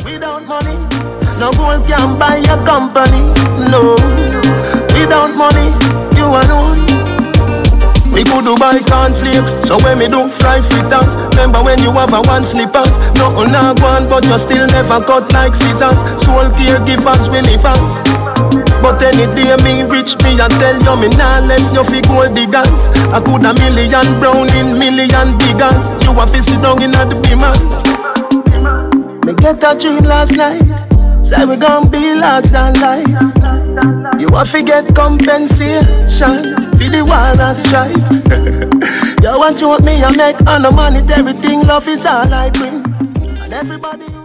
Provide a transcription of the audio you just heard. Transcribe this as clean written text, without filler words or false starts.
Without money, no gold can buy your company. No, without money, you alone. We could do buy cornflakes, so when me do fry fritters. Remember when you have a one slippers. Nothing not one, but you still never cut like scissors. Soul caregivers, we live us. But any day me rich, me and tell you me nah left you fi gold diggers. I could a million brown in million biggers. You a fi sit down in a the beamers. Me get a dream last night, say we gon' be large than life. You a fi get compensation for the war and strife. You want you want me, I make on the money, everything love is all I bring. And everybody